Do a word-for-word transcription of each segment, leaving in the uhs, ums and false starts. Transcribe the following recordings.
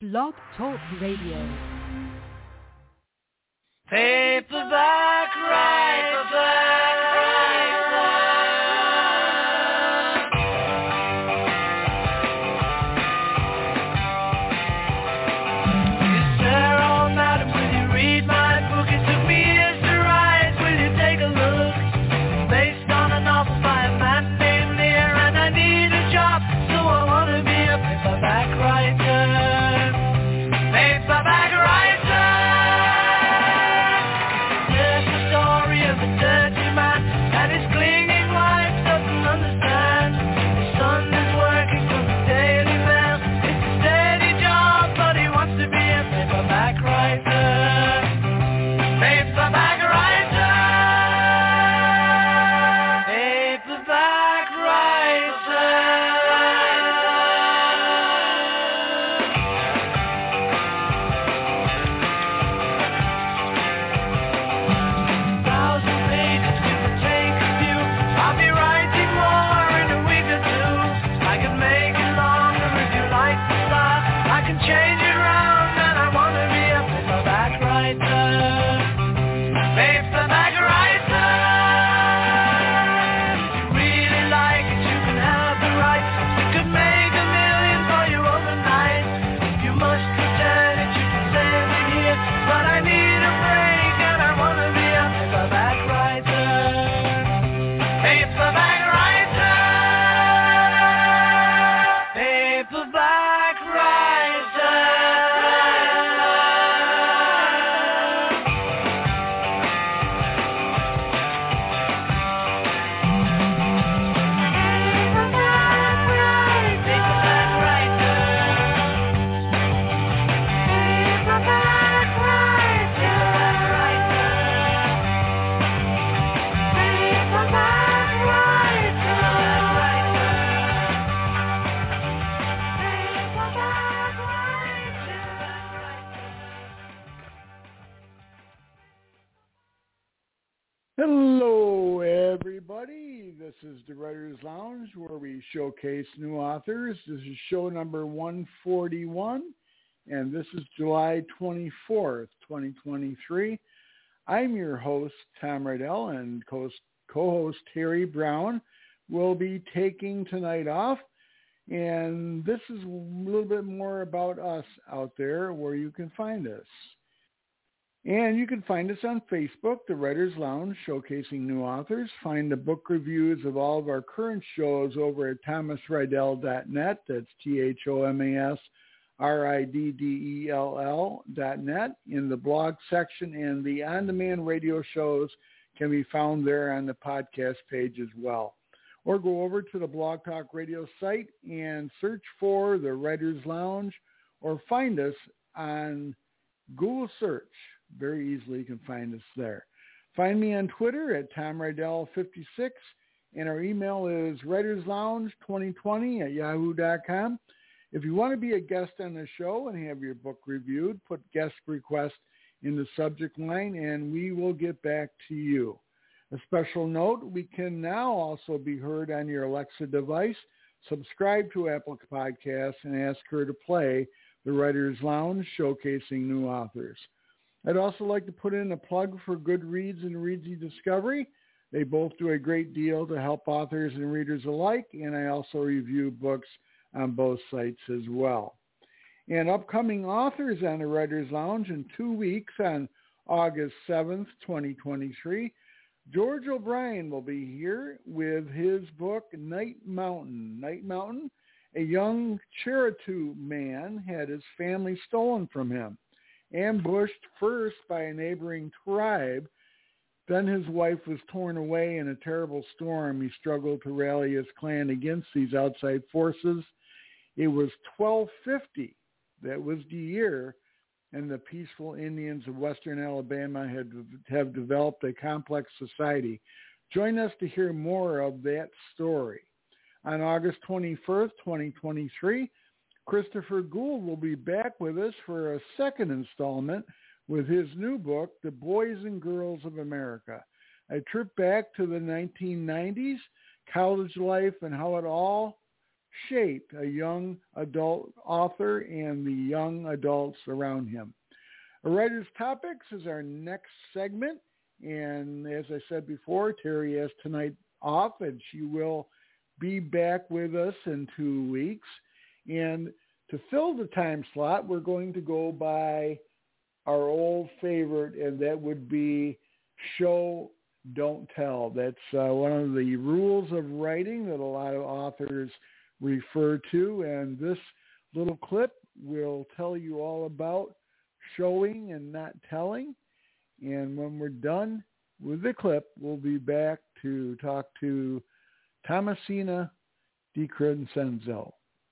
Blog Talk Radio. Paperback Writer. Hello, everybody. This is the Writers Lounge, where we showcase new authors. This is show number one forty-one, and this is July twenty-fourth, twenty twenty-three. I'm your host, Tom Riddell, and co- co-host Terry Brown will be taking tonight off. And this is a little bit more about us out there, where you can find us. And you can find us on Facebook, The Writers Lounge, showcasing new authors. Find the book reviews of all of our current shows over at thomas riddell dot net. That's T H O M A S R I D D E L L dot net. In the blog section, and the on-demand radio shows can be found there on the podcast page as well. Or go over to the Blog Talk Radio site and search for The Writers Lounge, or find us on Google search. Very easily you can find us there. Find me on Twitter at Tom Riddell fifty-six, and our email is writers lounge twenty twenty at yahoo dot com. If you want to be a guest on the show and have your book reviewed, put guest request in the subject line, and we will get back to you. A special note, we can now also be heard on your Alexa device. Subscribe to Apple Podcasts and ask her to play The Writers Lounge, showcasing new authors. I'd also like to put in a plug for Goodreads and Readsy Discovery. They both do a great deal to help authors and readers alike, and I also review books on both sites as well. And upcoming authors on the Writers Lounge in two weeks on August seventh, twenty twenty-three, George O'Brien will be here with his book, Night Mountain. Night Mountain, a young Cherokee man had his family stolen from him. Ambushed first by a neighboring tribe, then his wife was torn away in a terrible storm. He struggled to rally his clan against these outside forces. It was twelve fifty. That was the year, and the peaceful Indians of western Alabama had have developed a complex society. Join us to hear more of that story. On August twenty-first, twenty twenty-three, Christopher Gould will be back with us for a second installment with his new book, The Boys and Girls of America, a trip back to the nineteen nineties, college life, and how it all shape a young adult author and the young adults around him. A Writer's Topics is our next segment, and as I said before, Terry has tonight off, and she will be back with us in two weeks. And to fill the time slot, we're going to go by our old favorite, and that would be show, don't tell. That's uh, one of the rules of writing that a lot of authors refer to, and this little clip will tell you all about showing and not telling. And when we're done with the clip, we'll be back to talk to Thomasina DiCrescenzo.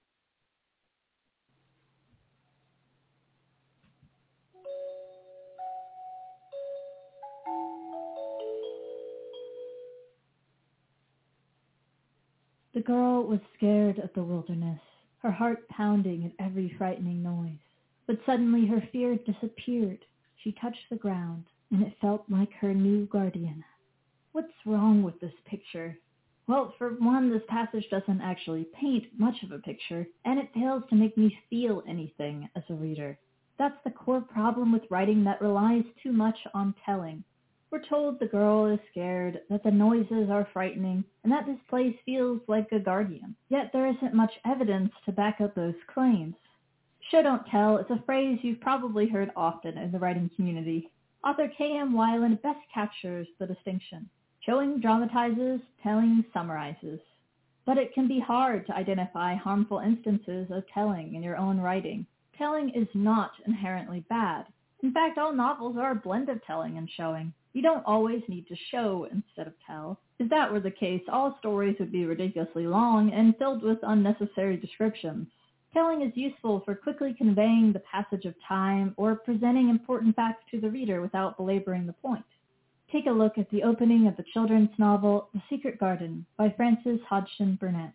The girl was scared of the wilderness, her heart pounding at every frightening noise. But suddenly her fear disappeared. She touched the ground, and it felt like her new guardian. What's wrong with this picture? Well, for one, this passage doesn't actually paint much of a picture, and it fails to make me feel anything as a reader. That's the core problem with writing that relies too much on telling. We're told the girl is scared, that the noises are frightening, and that this place feels like a guardian. Yet there isn't much evidence to back up those claims. Show don't tell is a phrase you've probably heard often in the writing community. Author K M Weiland best captures the distinction. Showing dramatizes, telling summarizes. But it can be hard to identify harmful instances of telling in your own writing. Telling is not inherently bad. In fact, all novels are a blend of telling and showing. You don't always need to show instead of tell. If that were the case, all stories would be ridiculously long and filled with unnecessary descriptions. Telling is useful for quickly conveying the passage of time or presenting important facts to the reader without belaboring the point. Take a look at the opening of the children's novel The Secret Garden by Frances Hodgson Burnett.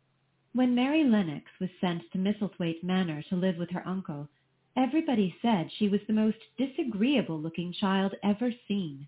When Mary Lennox was sent to Misselthwaite Manor to live with her uncle, everybody said she was the most disagreeable-looking child ever seen.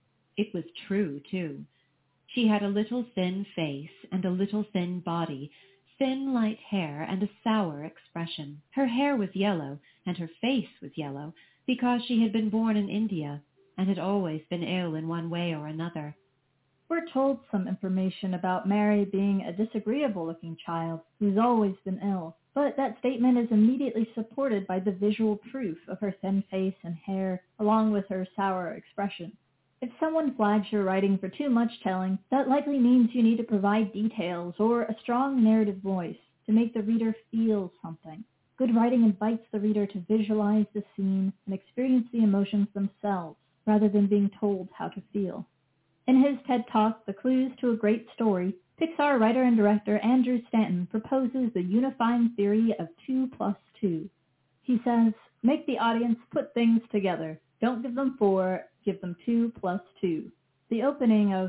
It was true, too. She had a little thin face and a little thin body, thin light hair and a sour expression. Her hair was yellow, and her face was yellow, because she had been born in India, and had always been ill in one way or another. We're told some information about Mary being a disagreeable-looking child who's always been ill, but that statement is immediately supported by the visual proof of her thin face and hair, along with her sour expression. If someone flags your writing for too much telling, that likely means you need to provide details or a strong narrative voice to make the reader feel something. Good writing invites the reader to visualize the scene and experience the emotions themselves, rather than being told how to feel. In his TED Talk, The Clues to a Great Story, Pixar writer and director Andrew Stanton proposes the unifying theory of two plus two. He says, make the audience put things together. Don't give them four, give them two plus two. The opening of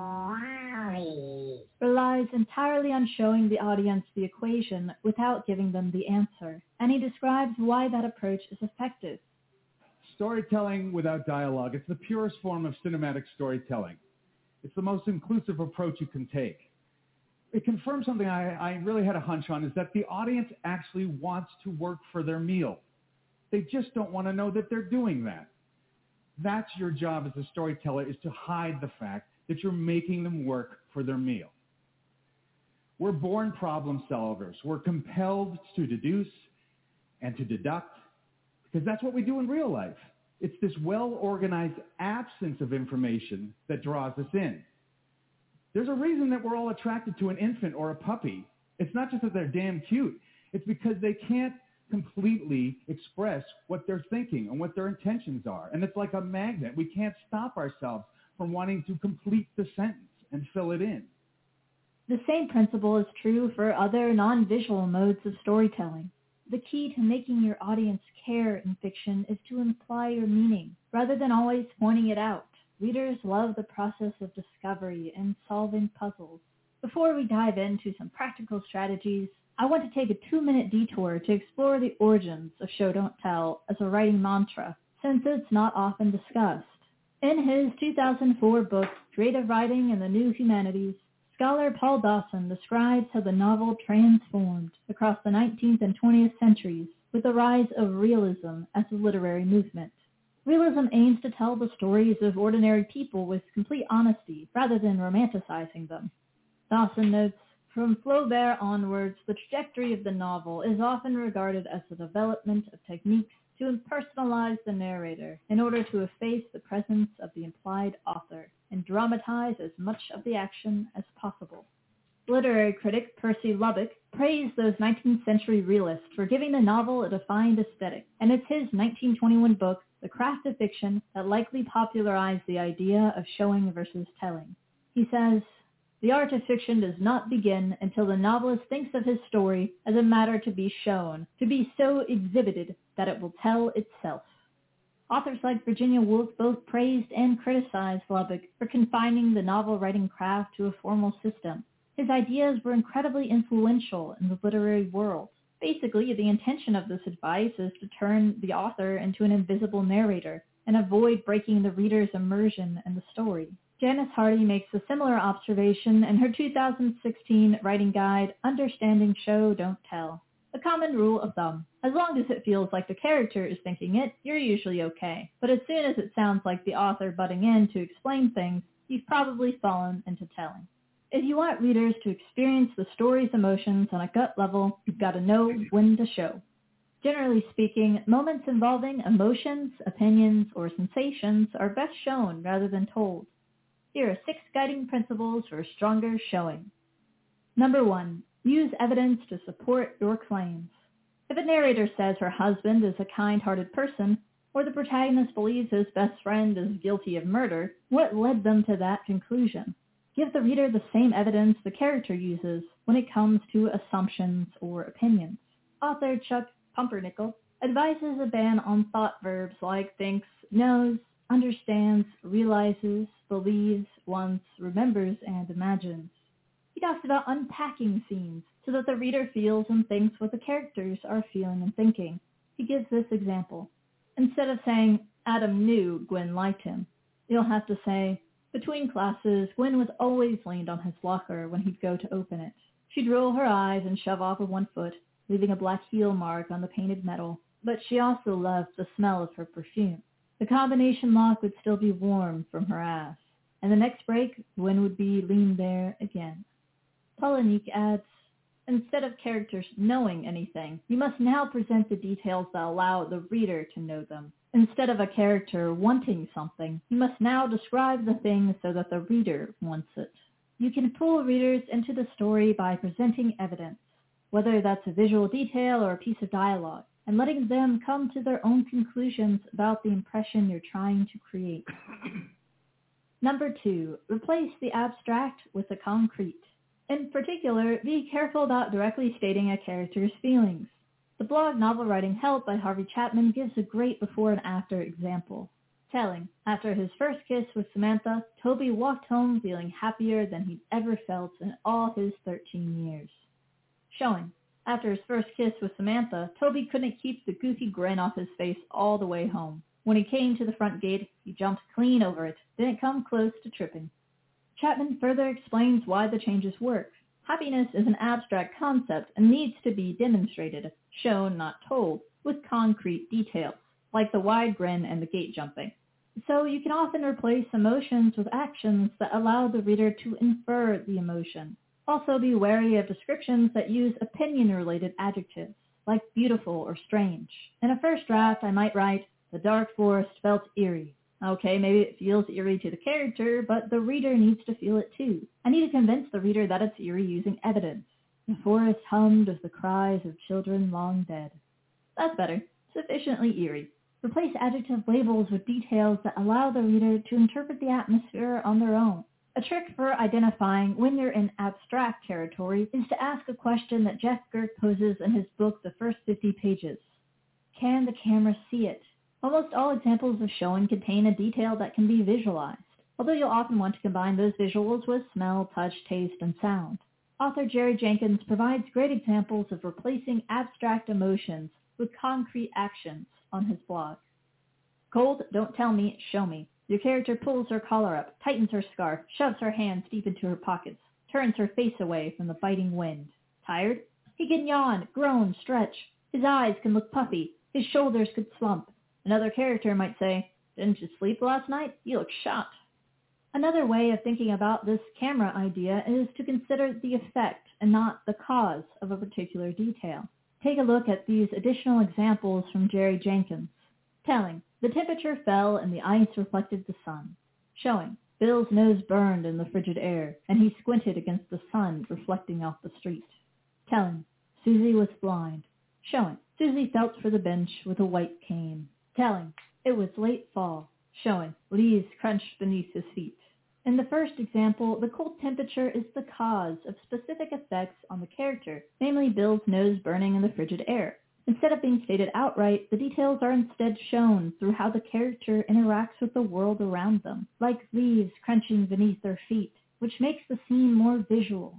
relies entirely on showing the audience the equation without giving them the answer, and he describes why that approach is effective. Storytelling without dialogue, it's the purest form of cinematic storytelling. It's the most inclusive approach you can take. It confirms something I, I really had a hunch on, is that the audience actually wants to work for their meal. They just don't want to know that they're doing that. That's your job as a storyteller, is to hide the fact that you're making them work for their meal. We're born problem solvers. We're compelled to deduce and to deduct, because that's what we do in real life. It's this well-organized absence of information that draws us in. There's a reason that we're all attracted to an infant or a puppy. It's not just that they're damn cute. It's because they can't completely express what they're thinking and what their intentions are. And it's like a magnet. We can't stop ourselves from wanting to complete the sentence and fill it in. The same principle is true for other non-visual modes of storytelling. The key to making your audience care in fiction is to imply your meaning, rather than always pointing it out. Readers love the process of discovery and solving puzzles. Before we dive into some practical strategies, I want to take a two-minute detour to explore the origins of Show Don't Tell as a writing mantra, since it's not often discussed. In his two thousand four book, Creative Writing and the New Humanities, Scholar Paul Dawson describes how the novel transformed across the nineteenth and twentieth centuries with the rise of realism as a literary movement. Realism aims to tell the stories of ordinary people with complete honesty rather than romanticizing them. Dawson notes, from Flaubert onwards, the trajectory of the novel is often regarded as the development of techniques to impersonalize the narrator in order to efface the presence of the implied author and dramatize as much of the action as possible. Literary critic Percy Lubbock praised those nineteenth century realists for giving the novel a defined aesthetic, and it's his nineteen twenty-one book, The Craft of Fiction, that likely popularized the idea of showing versus telling. He says, "The art of fiction does not begin until the novelist thinks of his story as a matter to be shown, to be so exhibited that it will tell itself." Authors like Virginia Woolf both praised and criticized Lubbock for confining the novel-writing craft to a formal system. His ideas were incredibly influential in the literary world. Basically, the intention of this advice is to turn the author into an invisible narrator and avoid breaking the reader's immersion in the story. Janice Hardy makes a similar observation in her two thousand sixteen writing guide, Understanding Show, Don't Tell. A common rule of thumb: as long as it feels like the character is thinking it, you're usually okay. But as soon as it sounds like the author butting in to explain things, you've probably fallen into telling. If you want readers to experience the story's emotions on a gut level, you've got to know when to show. Generally speaking, moments involving emotions, opinions, or sensations are best shown rather than told. Here are six guiding principles for a stronger showing. Number one, use evidence to support your claims. If a narrator says her husband is a kind-hearted person, or the protagonist believes his best friend is guilty of murder, what led them to that conclusion? Give the reader the same evidence the character uses when it comes to assumptions or opinions. Author Chuck Pumpernickel advises a ban on thought verbs like thinks, knows, understands, realizes, believes, wants, remembers, and imagines. He talks about unpacking scenes so that the reader feels and thinks what the characters are feeling and thinking. He gives this example. Instead of saying, Adam knew Gwen liked him, you'll have to say, between classes, Gwen was always leaned on his locker when he'd go to open it. She'd roll her eyes and shove off with one foot, leaving a black heel mark on the painted metal, but she also loved the smell of her perfume. The combination lock would still be warm from her ass, and the next break, Gwen would be leaned there again. Polonique adds, instead of characters knowing anything, you must now present the details that allow the reader to know them. Instead of a character wanting something, you must now describe the thing so that the reader wants it. You can pull readers into the story by presenting evidence, whether that's a visual detail or a piece of dialogue, and letting them come to their own conclusions about the impression you're trying to create. Number two, replace the abstract with the concrete. In particular, be careful about directly stating a character's feelings. The blog Novel Writing Help by Harvey Chapman gives a great before and after example. Telling, after his first kiss with Samantha, Toby walked home feeling happier than he'd ever felt in all his thirteen years. Showing, after his first kiss with Samantha, Toby couldn't keep the goofy grin off his face all the way home. When he came to the front gate, he jumped clean over it, didn't come close to tripping. Chapman further explains why the changes work. Happiness is an abstract concept and needs to be demonstrated, shown, not told, with concrete details, like the wide grin and the gate jumping. So you can often replace emotions with actions that allow the reader to infer the emotion. Also be wary of descriptions that use opinion-related adjectives, like beautiful or strange. In a first draft, I might write, the dark forest felt eerie. Okay, maybe it feels eerie to the character, but the reader needs to feel it too. I need to convince the reader that it's eerie using evidence. The forest hummed with the cries of children long dead. That's better. Sufficiently eerie. Replace adjective labels with details that allow the reader to interpret the atmosphere on their own. A trick for identifying when you're in abstract territory is to ask a question that Jeff Gerke poses in his book The First fifty Pages. Can the camera see it? Almost all examples of showing contain a detail that can be visualized, although you'll often want to combine those visuals with smell, touch, taste, and sound. Author Jerry Jenkins provides great examples of replacing abstract emotions with concrete actions on his blog. Cold, don't tell me, show me. Your character pulls her collar up, tightens her scarf, shoves her hands deep into her pockets, turns her face away from the biting wind. Tired? He can yawn, groan, stretch. His eyes can look puffy. His shoulders could slump. Another character might say, "Didn't you sleep last night? You look shot." Another way of thinking about this camera idea is to consider the effect and not the cause of a particular detail. Take a look at these additional examples from Jerry Jenkins. Telling, the temperature fell and the ice reflected the sun. Showing, Bill's nose burned in the frigid air, and he squinted against the sun reflecting off the street. Telling, Susie was blind. Showing, Susie felt for the bench with a white cane. Telling, it was late fall. Showing, leaves crunched beneath his feet. In the first example, the cold temperature is the cause of specific effects on the character, namely Bill's nose burning in the frigid air. Instead of being stated outright, the details are instead shown through how the character interacts with the world around them, like leaves crunching beneath their feet, which makes the scene more visual.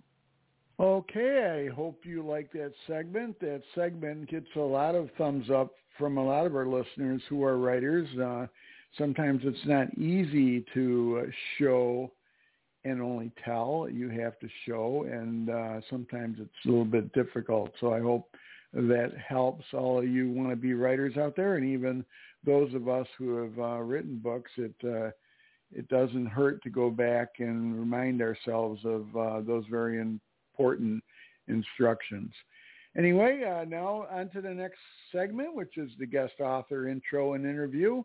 Okay, I hope you like that segment. That segment gets a lot of thumbs up from a lot of our listeners who are writers. Uh, sometimes it's not easy to show and only tell. You have to show, and uh, sometimes it's a little bit difficult. So I hope that helps all of you wannabe writers out there, and even those of us who have uh, written books. It uh, it doesn't hurt to go back and remind ourselves of uh, those very important instructions. Anyway, uh, now on to the next segment, which is the guest author intro and interview.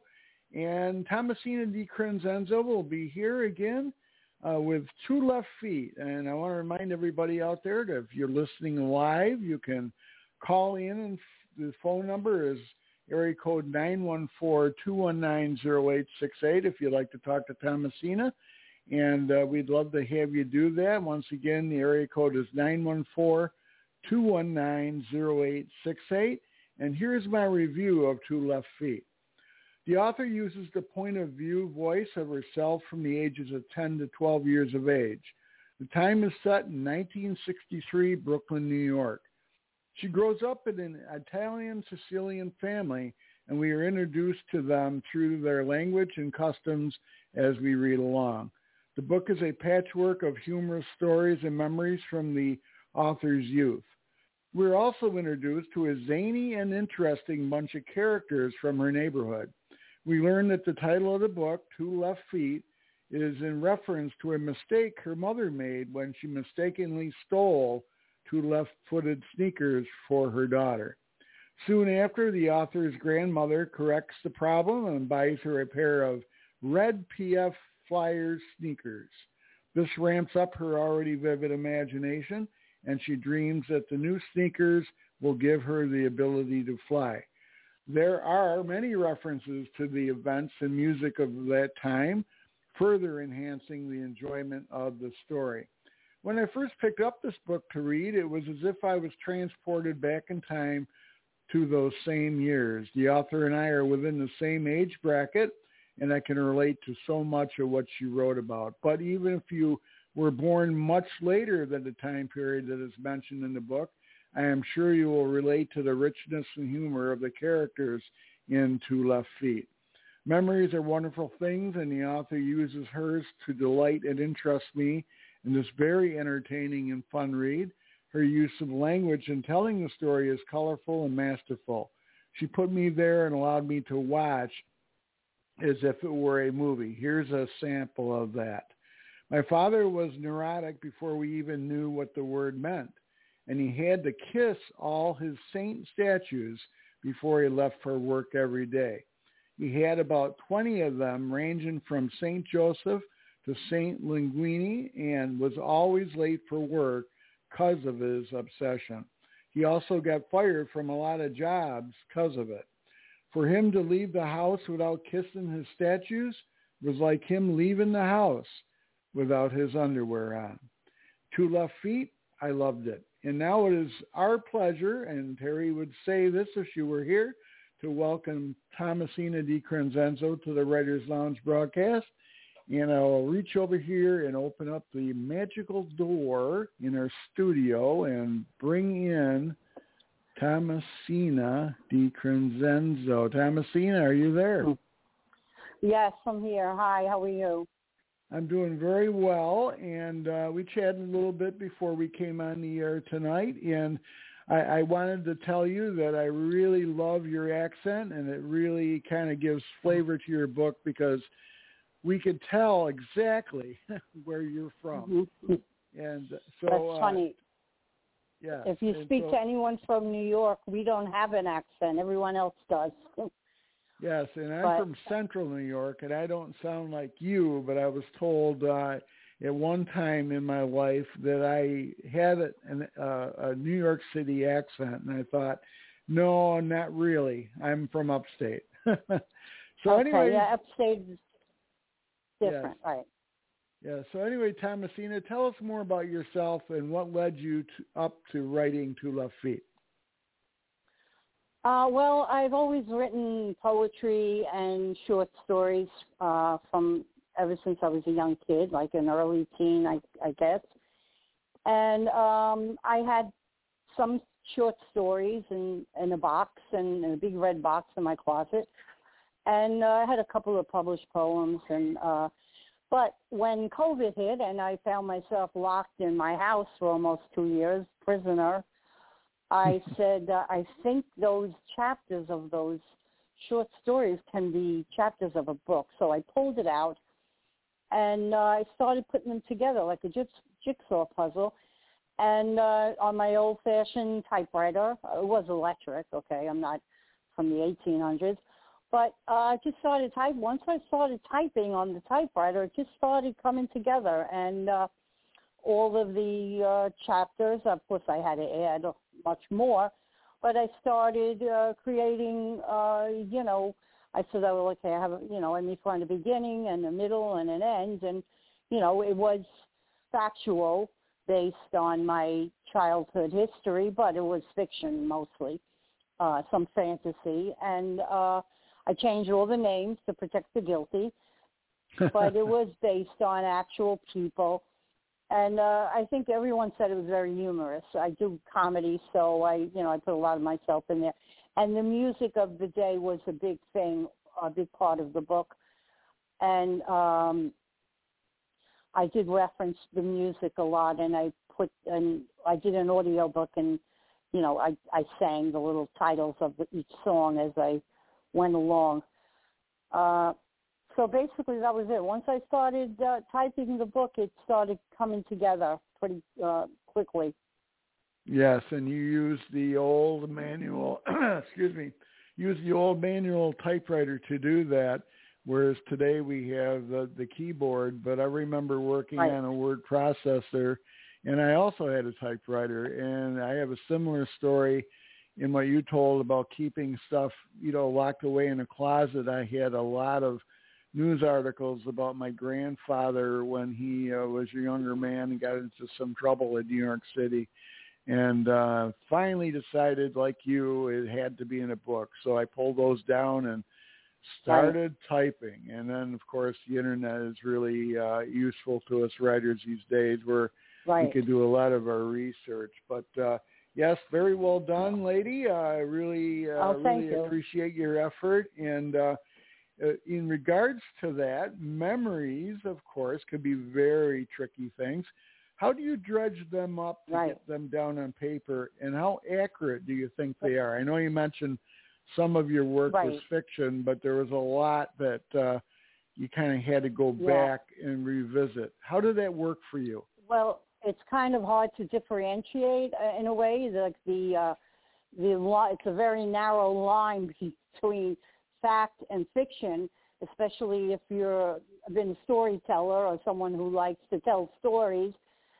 And Thomasina DiCrescenzo will be here again uh, with Two Left Feet. And I want to remind everybody out there that if you're listening live, you can call in, and the phone number is area code nine one four, two one nine, zero eight six eight if you'd like to talk to Thomasina. And uh, we'd love to have you do that. Once again, the area code is nine one four, two one nine, zero eight six eight. And here's my review of Two Left Feet. The author uses the point of view voice of herself from the ages of ten to twelve years of age. The time is set in nineteen sixty-three, Brooklyn, New York. She grows up in an Italian-Sicilian family, and we are introduced to them through their language and customs as we read along. The book is a patchwork of humorous stories and memories from the author's youth. We're also introduced to a zany and interesting bunch of characters from her neighborhood. We learn that the title of the book, Two Left Feet, is in reference to a mistake her mother made when she mistakenly stole two left-footed sneakers for her daughter. Soon after, the author's grandmother corrects the problem and buys her a pair of red P F Flyers sneakers. This ramps up her already vivid imagination, and she dreams that the new sneakers will give her the ability to fly. There are many references to the events and music of that time, further enhancing the enjoyment of the story. When I first picked up this book to read, it was as if I was transported back in time to those same years. The author and I are within the same age bracket, and I can relate to so much of what she wrote about. But even if you were born much later than the time period that is mentioned in the book, I am sure you will relate to the richness and humor of the characters in Two Left Feet. Memories are wonderful things, and the author uses hers to delight and interest me in this very entertaining and fun read. Her use of language in telling the story is colorful and masterful. She put me there and allowed me to watch as if it were a movie. Here's a sample of that. My father was neurotic before we even knew what the word meant, and he had to kiss all his saint statues before he left for work every day. He had about twenty of them, ranging from Saint Joseph to Saint Linguini, and was always late for work because of his obsession. He also got fired from a lot of jobs because of it. For him to leave the house without kissing his statues was like him leaving the house without his underwear on. Two Left Feet, I loved it. And now it is our pleasure, and Terry would say this if she were here, to welcome Thomasina DiCrescenzo to the Writers Lounge broadcast. And I'll reach over here and open up the magical door in our studio and bring in Thomasina DiCrescenzo. Thomasina, are you there? Yes, I'm here. Hi, how are you? I'm doing very well, and uh, we chatted a little bit before we came on the air tonight, and I, I wanted to tell you that I really love your accent, and it really kind of gives flavor to your book because we could tell exactly where you're from. Mm-hmm. And so that's uh, funny. Yeah. If you speak so, to anyone from New York, we don't have an accent. Everyone else does. Yes, and I'm but, from Central New York, and I don't sound like you, but I was told uh, at one time in my life that I had a, an, uh, a New York City accent, and I thought, no, not really. I'm from upstate. so okay, anyway, yeah, upstate is different, yes. right? Yeah. So anyway, Thomasina, tell us more about yourself and what led you to, up to writing To Lafitte. Uh, well, I've always written poetry and short stories uh, from ever since I was a young kid, like an early teen, I, I guess. And um, I had some short stories in, in a box, and in a big red box in my closet. And uh, I had a couple of published poems. And uh, but when COVID hit and I found myself locked in my house for almost two years, prisoner, I said, uh, I think those chapters of those short stories can be chapters of a book. So I pulled it out, and uh, I started putting them together like a jigsaw puzzle. And uh, on my old-fashioned typewriter, it was electric, okay, I'm not from the eighteen hundreds, but uh, I just started typing. Once I started typing on the typewriter, it just started coming together. And uh, all of the uh, chapters, of course I had to add much more, but I started uh, creating, uh, you know, I said, oh, okay, I have, a, you know, I need to find a beginning and a middle and an end. And, you know, it was factual based on my childhood history, but it was fiction mostly, uh, some fantasy. And uh, I changed all the names to protect the guilty, but it was based on actual people. And uh, I think everyone said it was very humorous. I do comedy, so I, you know, I put a lot of myself in there. And the music of the day was a big thing, a big part of the book. And um, I did reference the music a lot, and I put, and I did an audio book, and you know, I, I sang the little titles of the, each song as I went along. Uh, So basically, that was it. Once I started uh, typing the book, it started coming together pretty uh, quickly. Yes, and you used the old manual, excuse me, used the old manual typewriter to do that, whereas today we have the, the keyboard. But I remember working right. on a word processor, and I also had a typewriter, and I have a similar story in what you told about keeping stuff, you know, locked away in a closet. I had a lot of news articles about my grandfather when he uh, was a younger man and got into some trouble in New York City, and uh, finally decided, like you, it had to be in a book. So I pulled those down and started right. typing. And then, of course, the Internet is really uh, useful to us writers these days where right. we can do a lot of our research. But, uh, yes, very well done, lady. Uh, I really, uh, oh, really you. appreciate your effort. And uh, Uh, in regards to that, memories, of course, could be very tricky things. How do you dredge them up to right. get them down on paper, and how accurate do you think they are? I know you mentioned some of your work right. was fiction, but there was a lot that uh, you kind of had to go yeah. back and revisit. How did that work for you? Well, it's kind of hard to differentiate uh, in a way. Like the uh, the li- it's a very narrow line between fact and fiction, especially if you're been a storyteller or someone who likes to tell stories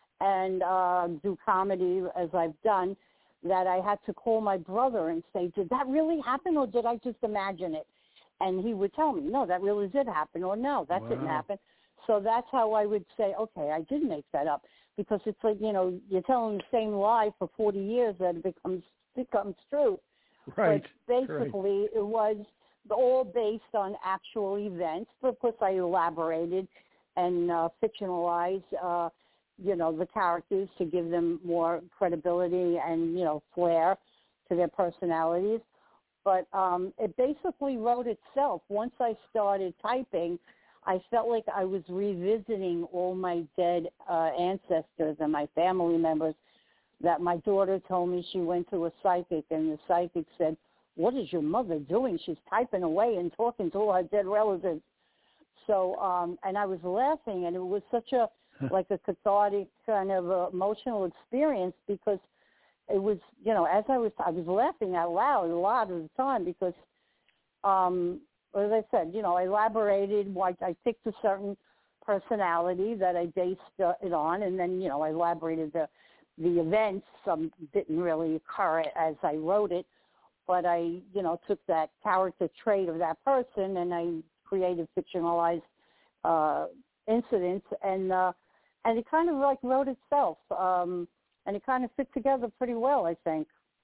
and uh, do comedy as I've done, that I had to call my brother and say, did that really happen or did I just imagine it? And he would tell me, no, that really did happen, or no, that wow. didn't happen. So that's how I would say, okay, I did make that up, because it's like, you know, you're telling the same lie for forty years that it becomes, becomes true. Right. But basically right. it was all based on actual events. But of course, I elaborated and uh, fictionalized, uh, you know, the characters to give them more credibility and, you know, flair to their personalities. But um, it basically wrote itself. Once I started typing, I felt like I was revisiting all my dead uh, ancestors and my family members that my daughter told me she went to a psychic, and the psychic said, "What is your mother doing? She's typing away and talking to all her dead relatives." So, um, and I was laughing, and it was such a, like a cathartic kind of uh, emotional experience, because it was, you know, as I was, I was laughing out loud a lot of the time because, um, as I said, you know, I elaborated, like I picked a certain personality that I based uh, it on, and then, you know, I elaborated the, the events. Some didn't really occur as I wrote it, but I, you know, took that character trait of that person and I created fictionalized uh, incidents, and uh, and it kind of like wrote itself, um, and it kind of fit together pretty well, I think.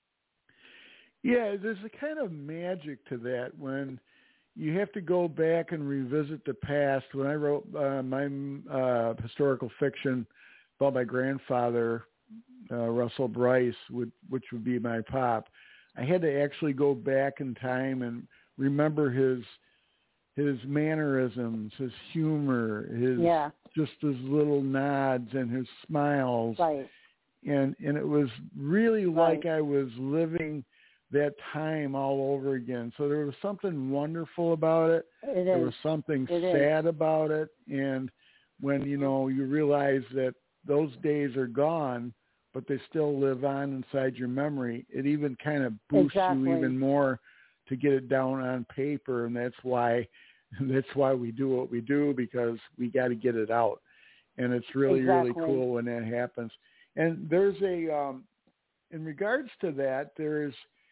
Yeah, there's a kind of magic to that when you have to go back and revisit the past. When I wrote uh, my uh, historical fiction about my grandfather, uh, Russell Bryce, would, which would be my pop, I had to actually go back in time and remember his his mannerisms, his humor, his yeah. just his little nods and his smiles. Right. And and it was really Right. like I was living that time all over again. So there was something wonderful about it. It there is. was something it sad is. about it. And when, you know, you realize that those days are gone, but they still live on inside your memory, it even kind of boosts exactly. you even more to get it down on paper. And that's why that's why we do what we do, because we got to get it out. And it's really, exactly. really cool when that happens. And there's a, um, in regards to that, there's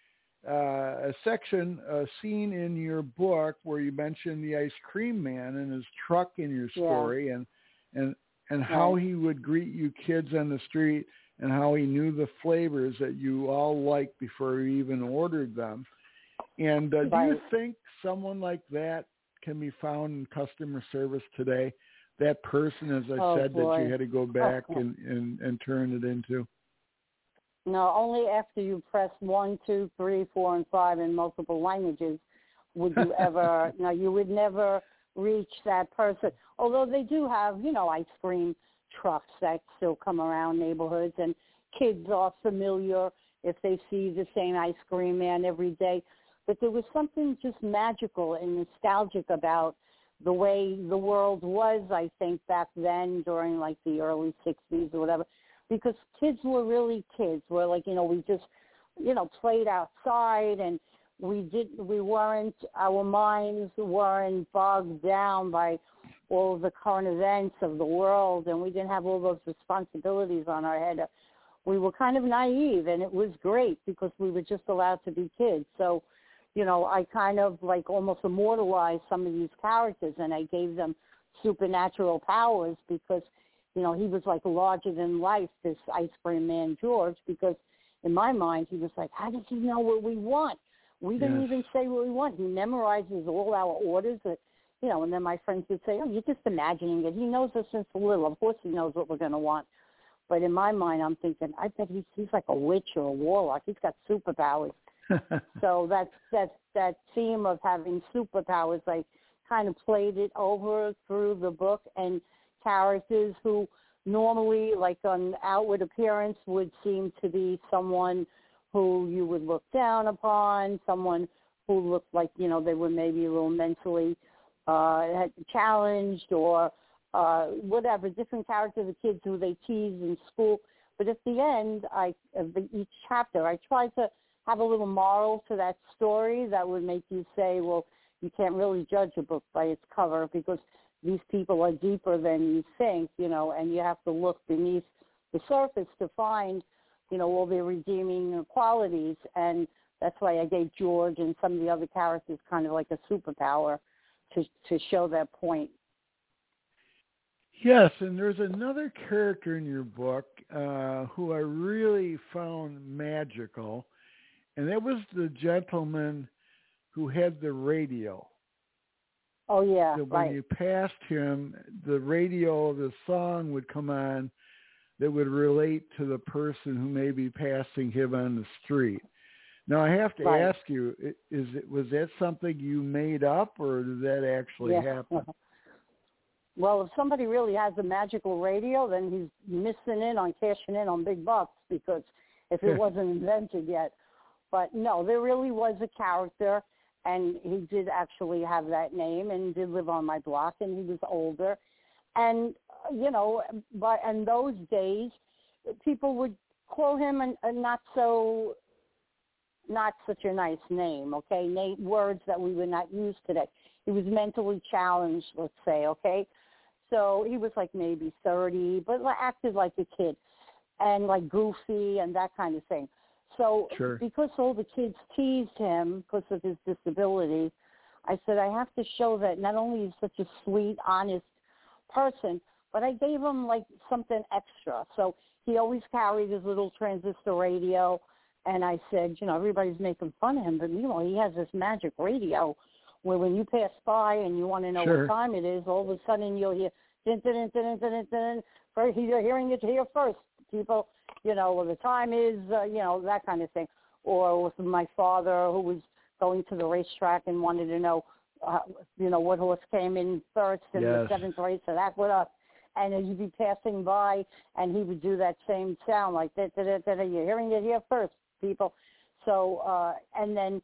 uh, a section, a scene in your book where you mention the ice cream man and his truck in your story, yeah. and, and, and right. how he would greet you kids on the street and how he knew the flavors that you all liked before you even ordered them. And uh, right. do you think someone like that can be found in customer service today? That person, as I oh, said, boy. that you had to go back oh. and, and, and turn it into? No, only after you press one, two, three, four, and five in multiple languages would you ever, no, you would never reach that person. Although they do have, you know, ice cream trucks that still come around neighborhoods, and kids are familiar if they see the same ice cream man every day. But there was something just magical and nostalgic about the way the world was, I think, back then during like the early sixties or whatever, because kids were really kids. We're like, you know, we just, you know, played outside, and we did, we weren't, our minds weren't bogged down by all of the current events of the world, and we didn't have all those responsibilities on our head. We were kind of naive, and it was great because we were just allowed to be kids. So, you know, I kind of like almost immortalized some of these characters, and I gave them supernatural powers because, you know, he was like larger than life, this ice cream man George, because in my mind he was like, how does he know what we want? We didn't yes. even say what we want. He memorizes all our orders, that, you know, and then my friends would say, oh, you're just imagining it. He knows us since little. Of course he knows what we're going to want. But in my mind, I'm thinking, I bet he's, he's like a witch or a warlock. He's got superpowers. So that's that that theme of having superpowers, I kind of played it over through the book, and characters who normally, like on outward appearance, would seem to be someone who you would look down upon, someone who looked like, you know, they were maybe a little mentally uh, challenged or uh, whatever, different characters of kids who they tease in school. But at the end, I of the, each chapter, I tried to have a little moral to that story that would make you say, well, you can't really judge a book by its cover because these people are deeper than you think, you know, and you have to look beneath the surface to find, you know, all their redeeming qualities. And that's why I gave George and some of the other characters kind of like a superpower to to show that point. Yes, and there's another character in your book uh, who I really found magical, and that was the gentleman who had the radio. Oh, yeah, So when right. you passed him, the radio, the song would come on that would relate to the person who may be passing him on the street. Now, I have to Right. ask you, is it was that something you made up, or did that actually yeah. happen? well, if somebody really has a magical radio, then he's missing in on cashing in on big bucks, because if it wasn't invented yet. But no, there really was a character, and he did actually have that name and did live on my block, and he was older. And, you know, but in those days, people would call him a, a not so, not such a nice name, okay, name, words that we would not use today. He was mentally challenged, let's say, okay? So he was like maybe thirty, but acted like a kid and like goofy and that kind of thing. So sure. because all the kids teased him because of his disability, I said, I have to show that not only is such a sweet, honest person, but I gave him like something extra. So he always carried his little transistor radio, and I said, you know, everybody's making fun of him, but you know, he has this magic radio where when you pass by and you want to know sure. what time it is, all of a sudden you'll hear, dun, dun, dun, dun, dun, dun, dun. You're hearing it here first, people, you know, well, the time is, uh, you know, that kind of thing. Or with my father, who was going to the racetrack and wanted to know, uh, you know, what horse came in first in yes. the seventh race, so that would up. And as you'd be passing by, and he would do that same sound, like, that, that, that, that, you're hearing it here first, people. So, uh, and then,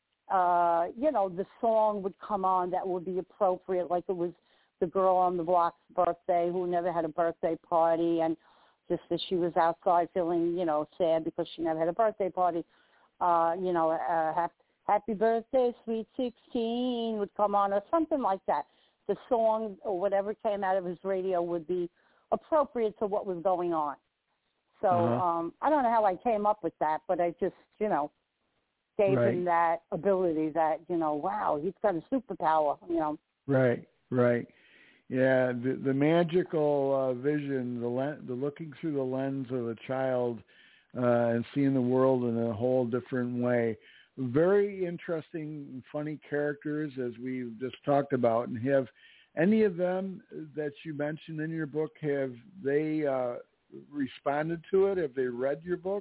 uh, you know, the song would come on that would be appropriate, like it was the girl on the block's birthday who never had a birthday party, and just as she was outside feeling, you know, sad because she never had a birthday party, uh, you know, uh, happy, happy birthday, sweet sixteen would come on, or something like that. The song or whatever came out of his radio would be appropriate to what was going on. So uh-huh. um, I don't know how I came up with that, but I just, you know, gave right. him that ability that, you know, wow, he's got a superpower, you know. Right, right. Yeah, the, the magical uh, vision, the, le- the looking through the lens of a child uh, and seeing the world in a whole different way. Very interesting, funny characters, as we've just talked about. And have any of them that you mentioned in your book, have they uh, responded to it? Have they read your book?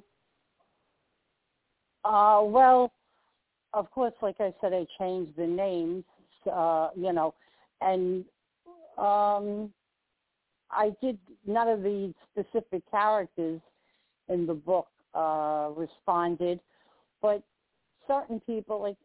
Uh, well, of course, like I said, I changed the names, uh, you know, and um, I did, none of the specific characters in the book uh, responded, but certain people, like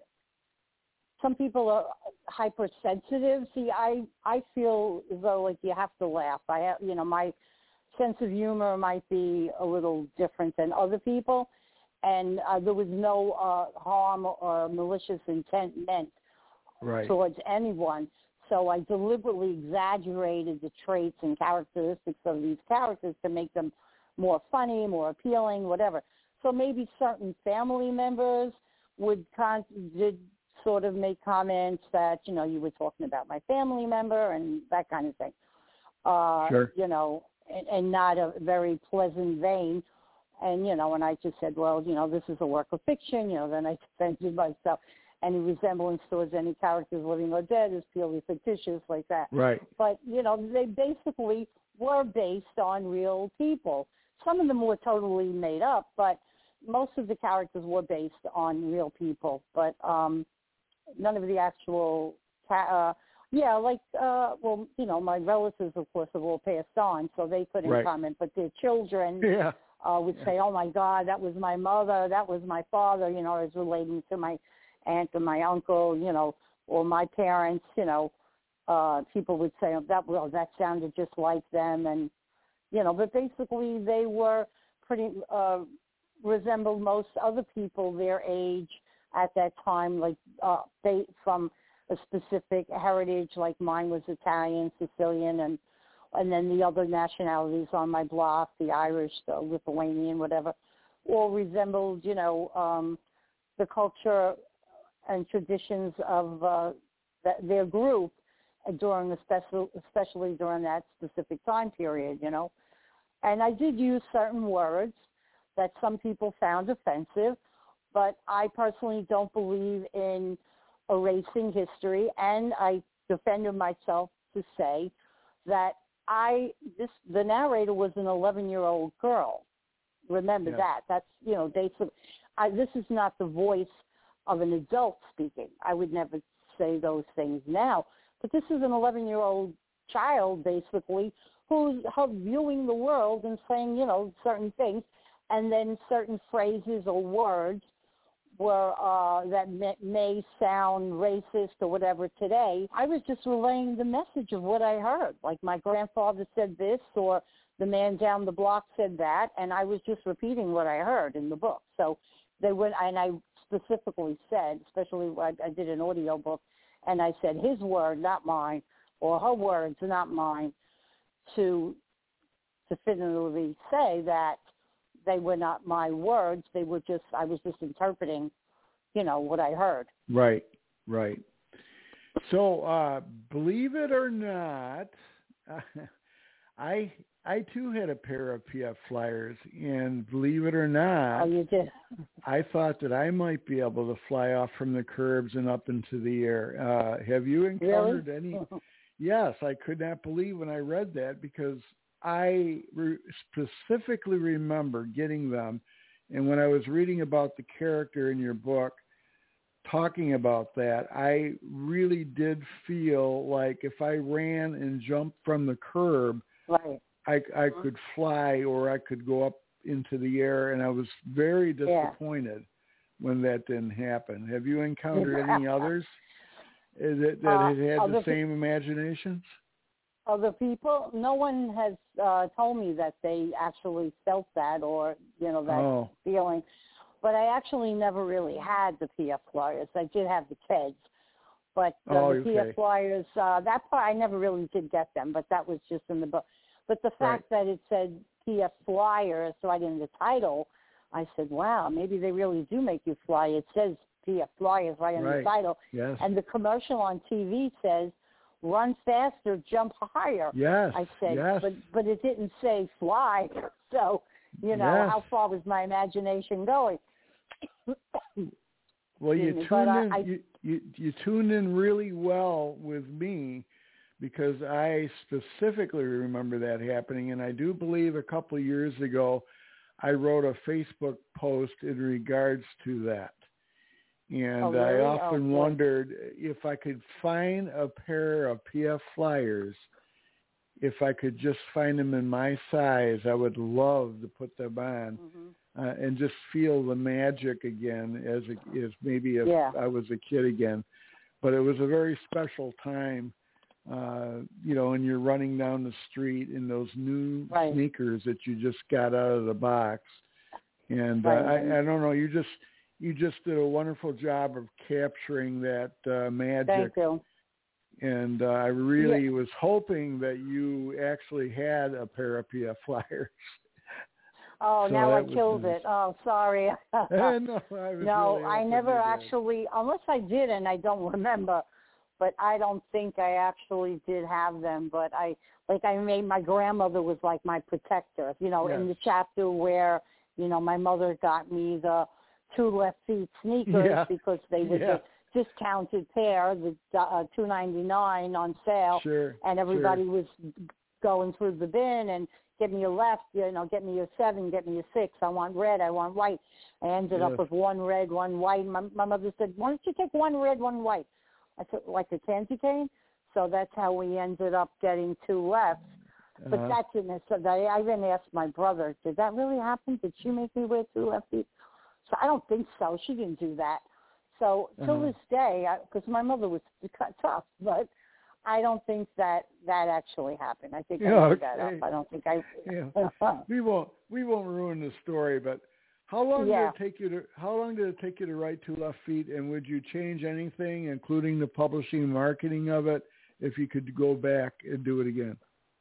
some people are hypersensitive. See, I, I feel as though like you have to laugh. I have, you know, my sense of humor might be a little different than other people. And uh, there was no uh, harm or malicious intent meant right. towards anyone. So I deliberately exaggerated the traits and characteristics of these characters to make them more funny, more appealing, whatever. So maybe certain family members would con- did sort of make comments that, you know, you were talking about my family member and that kind of thing. Uh, sure. You know, and, and not a very pleasant vein. And, you know, and I just said, well, you know, this is a work of fiction. You know, then I defended myself. Any resemblance towards any characters, living or dead, is purely fictitious, like that. Right. But, you know, they basically were based on real people. Some of them were totally made up, but most of the characters were based on real people. But um, none of the actual, uh, yeah, like, uh, well, you know, my relatives, of course, have all passed on, so they couldn't right. comment. But their children yeah. uh, would yeah. say, oh, my God, that was my mother, that was my father, you know, as relating to my aunt or my uncle, you know, or my parents, you know. Uh, people would say, oh, that, well, that sounded just like them. And, you know, but basically they were pretty, uh, resembled most other people their age at that time, like uh, they from a specific heritage, like mine was Italian, Sicilian, and and then the other nationalities on my block, the Irish, the Lithuanian, whatever, all resembled, you know, um, the culture and traditions of uh, that, their group during the special, especially during that specific time period, you know. And I did use certain words that some people found offensive, but I personally don't believe in erasing history, and I defended myself to say that I this the narrator was an eleven-year-old girl. Remember yeah. that. That's, you know, dates of, I, this is not the voice of an adult speaking. I would never say those things now, but this is an eleven-year-old child, basically, who's viewing the world and saying, you know, certain things, and then certain phrases or words were uh, that may, may sound racist or whatever today. I was just relaying the message of what I heard. Like my grandfather said this, or the man down the block said that, and I was just repeating what I heard in the book. So they went, and I specifically said, especially I, I did an audio book, and I said his word, not mine, or her words, not mine, to definitively say that they were not my words. They were just, I was just interpreting, you know, what I heard. Right, right. So, uh, believe it or not, I I too had a pair of P F Flyers, and believe it or not, oh, you did. I thought that I might be able to fly off from the curbs and up into the air. Uh, have you encountered really? any? Yes, I could not believe when I read that, because I re- specifically remember getting them, and when I was reading about the character in your book, talking about that, I really did feel like if I ran and jumped from the curb, right. I, I could fly, or I could go up into the air, and I was very disappointed yeah. when that didn't happen. Have you encountered any others that, that uh, had had the pe- same imaginations? Other people? No one has uh, told me that they actually felt that, or, you know, that oh. feeling. But I actually never really had the P F Flyers. I did have the Keds. But uh, oh, the okay. P F Flyers, uh, that part, I never really did get them, but that was just in the book. But the fact right. that it said P F Flyers right in the title, I said, wow, maybe they really do make you fly. It says P F Flyers right in right. the title. Yes. And the commercial on T V says, run faster, jump higher. Yes. I said, yes. but but it didn't say fly. So, you know, yes. how far was my imagination going? Well, you me, tuned I, in. I, you, you you tuned in really well with me, because I specifically remember that happening, and I do believe a couple of years ago, I wrote a Facebook post in regards to that, and oh, really? I often oh, wondered if I could find a pair of P F Flyers. If I could just find them in my size, I would love to put them on. Mm-hmm. Uh, and just feel the magic again, as a, as maybe if yeah. I was a kid again. But it was a very special time, uh, you know, and you're running down the street in those new right. sneakers that you just got out of the box. And right. uh, I, I don't know, you just you just did a wonderful job of capturing that uh, magic. Thank you. And uh, I really yeah. was hoping that you actually had a pair of P F Flyers. Oh, so now I killed nice. it. Oh, sorry. no, I, no, really I never you actually, unless I did and I don't remember, but I don't think I actually did have them. But I, like I made, my grandmother was like my protector, you know, yes. in the chapter where, you know, my mother got me the two left feet sneakers yeah. because they were yeah. the discounted pair, the uh, two ninety-nine on sale, sure. and everybody sure. was going through the bin and get me a left, you know, get me a seven, get me a six. I want red, I want white. I ended yes. up with one red, one white. My, my mother said, why don't you take one red, one white? I said, like a candy cane? So that's how we ended up getting two lefts. But uh-huh. that didn't, so I, I even asked my brother, did that really happen? Did she make me wear two left feet? So I don't think so. She didn't do that. So uh-huh. till this day, because my mother was tough, but I don't think that that actually happened. I think I yeah, made okay. that up. I don't think I. yeah. we won't. We won't ruin the story. But how long yeah. did it take you to? How long did it take you to write Two Left Feet? And would you change anything, including the publishing, marketing of it, if you could go back and do it again?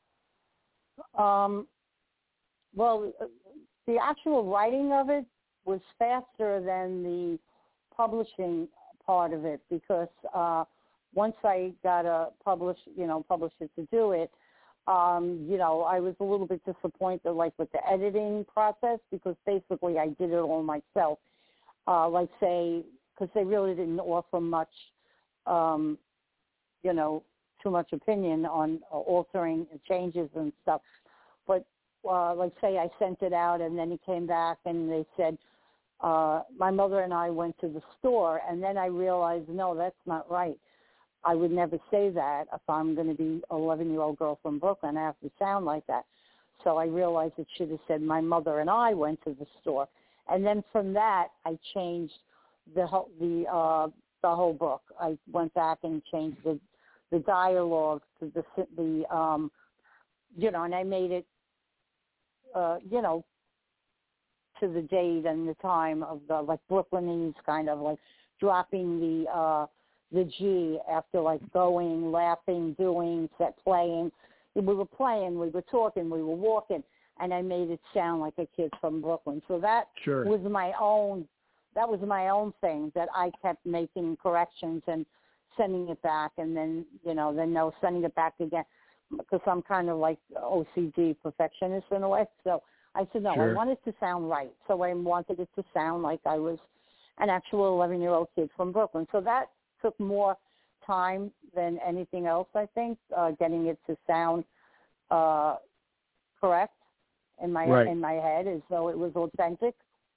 Um. Well, the actual writing of it was faster than the publishing part of it because. Uh, Once I got a publish, you know, publisher to do it, um, you know, I was a little bit disappointed, like with the editing process, because basically I did it all myself. Uh, like say, because they really didn't offer much, um, you know, too much opinion on uh, altering changes and stuff. But uh, like say I sent it out, and then he came back and they said, uh, my mother and I went to the store, and then I realized, no, that's not right. I would never say that. If I'm going to be an eleven-year-old girl from Brooklyn, I have to sound like that. So I realized it should have said my mother and I went to the store. And then from that, I changed the whole, the, uh, the whole book. I went back and changed the, the dialogue to the, the um, you know, and I made it, uh, you know, to the date and the time of the, like, Brooklynese, kind of like dropping the, uh, the G after, like, going, laughing, doing, set, playing. We were playing, we were talking, we were walking, and I made it sound like a kid from Brooklyn. So that sure. was my own, that was my own thing that I kept making corrections and sending it back, and then, you know, then no, sending it back again, because I'm kind of like O C D perfectionist in a way. So I said, no, sure. I want it to sound right. So I wanted it to sound like I was an actual eleven-year-old kid from Brooklyn. So that took more time than anything else, I think, uh, getting it to sound uh, correct in my right. in my head, as though it was authentic.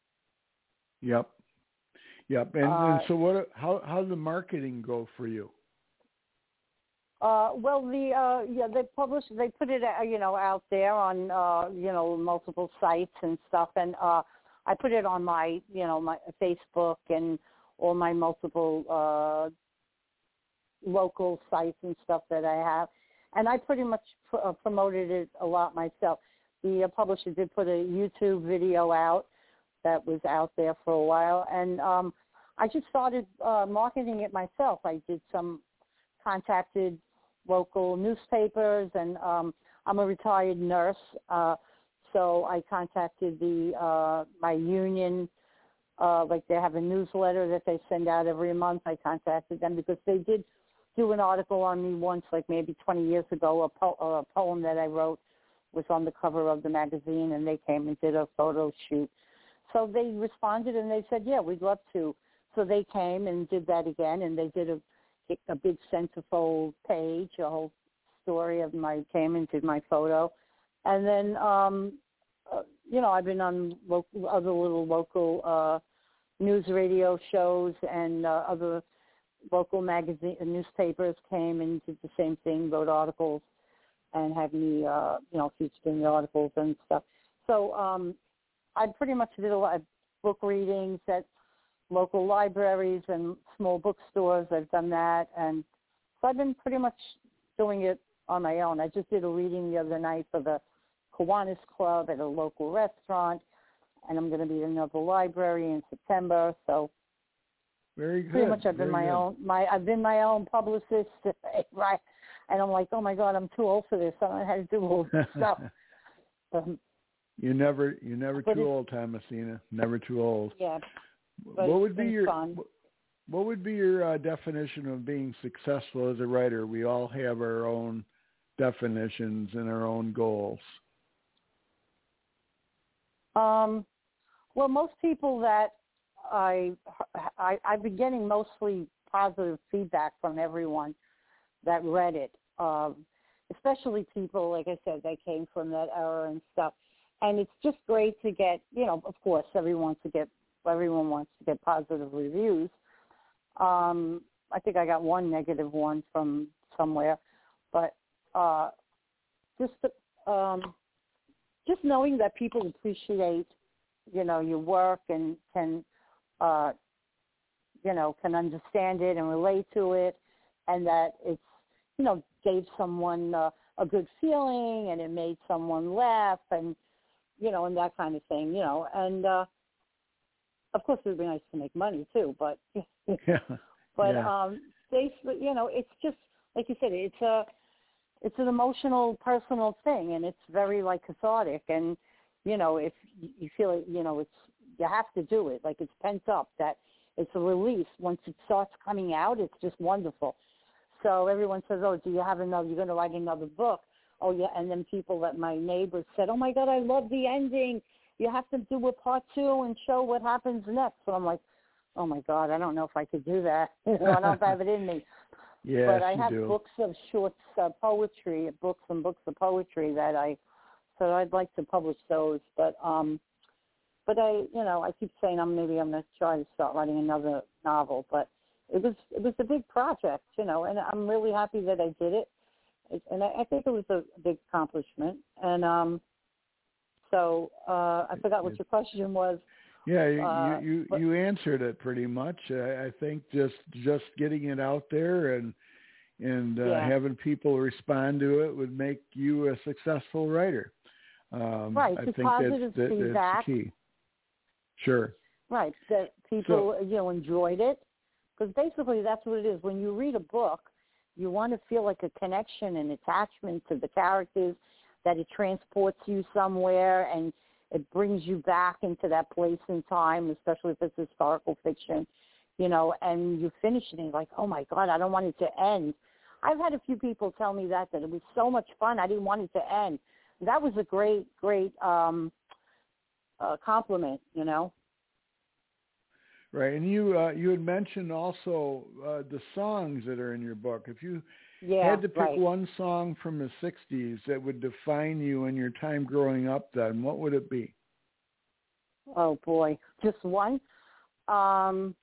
Yep, yep. And, uh, and so, what? How how did the marketing go for you? Uh, well, the uh, yeah, they published, they put it, uh, you know, out there on, uh, you know, multiple sites and stuff, and uh, I put it on my, you know, my Facebook and all my multiple uh, local sites and stuff that I have, and I pretty much pr- uh, promoted it a lot myself. The uh, publisher did put a YouTube video out that was out there for a while, and um, I just started uh, marketing it myself. I did some contacted local newspapers, and um, I'm a retired nurse, uh, so I contacted the uh, my union. Uh, like they have a newsletter that they send out every month. I contacted them because they did do an article on me once, like maybe twenty years ago. A, po- a poem that I wrote was on the cover of the magazine, and they came and did a photo shoot. So they responded, and they said, yeah, we'd love to. So they came and did that again, and they did a a big centerfold page, a whole story of my, came and did my photo. And then, um, uh, you know, I've been on local, other little local uh, news radio shows, and uh, other local magazine newspapers came and did the same thing, wrote articles, and had me, uh, you know, featured in the articles and stuff. So um, I pretty much did a lot of book readings at local libraries and small bookstores. I've done that, and so I've been pretty much doing it on my own. I just did a reading the other night for the Kiwanis Club at a local restaurant, and I'm going to be in another library in September. So very good. Pretty much I've been very my good. own my I've been my own publicist, right? And I'm like, oh my God, I'm too old for this. I don't know how to do all this stuff. Um, you never, you're never but too old, Thomasina. Never too old. Yeah. But what would it's be been your fun. What would be your uh, definition of being successful as a writer? We all have our own definitions and our own goals. Um, well, most people that I, I I've been getting mostly positive feedback from everyone that read it, um, especially people, like I said, that came from that era and stuff. And it's just great to get, you know, of course, everyone wants to get everyone wants to get positive reviews. Um, I think I got one negative one from somewhere, but uh, just um, just knowing that people appreciate, you know, your work and can, uh, you know, can understand it and relate to it, and that it's, you know, gave someone uh, a good feeling and it made someone laugh and, you know, and that kind of thing, you know, and uh, of course it would be nice to make money too, but yeah. but yeah. um, basically, you know, it's just like you said, it's a it's an emotional, personal thing, and it's very like cathartic. And you know, if you feel it, you know, it's you have to do it. Like it's pent up. That it's a release. Once it starts coming out, it's just wonderful. So everyone says, "Oh, do you have another? You're going to write another book?" Oh yeah, and then people that my neighbors said, "Oh my God, I love the ending. You have to do a part two and show what happens next." So I'm like, oh my God, I don't know if I could do that. I don't have it in me. Yes, but I you have do. books of short uh, poetry, books and books of poetry that I, so I'd like to publish those. But um, but I, you know, I keep saying I'm maybe I'm going to try to start writing another novel. But it was it was a big project, you know, and I'm really happy that I did it. it and I, I think it was a big accomplishment. And um, so uh, I forgot what your question was. Yeah, you uh, you, you, but, you answered it pretty much. I, I think just just getting it out there and and uh, yeah. having people respond to it would make you a successful writer. Um, right, I just think positive that's, that, feedback. that's the key. Sure. Right, that people, so, you know, enjoyed it. Because basically that's what it is. When you read a book, you want to feel like a connection and attachment to the characters, that it transports you somewhere and it brings you back into that place in time, especially if it's historical fiction, you know, and you finish it and you're like, oh, my God, I don't want it to end. I've had a few people tell me that, that it was so much fun, I didn't want it to end. That was a great, great um, uh, compliment, you know. Right, and you uh, you had mentioned also uh, the songs that are in your book. If you yeah, had to pick right. one song from the sixties that would define you and your time growing up then, what would it be? Oh, boy, just one? Um,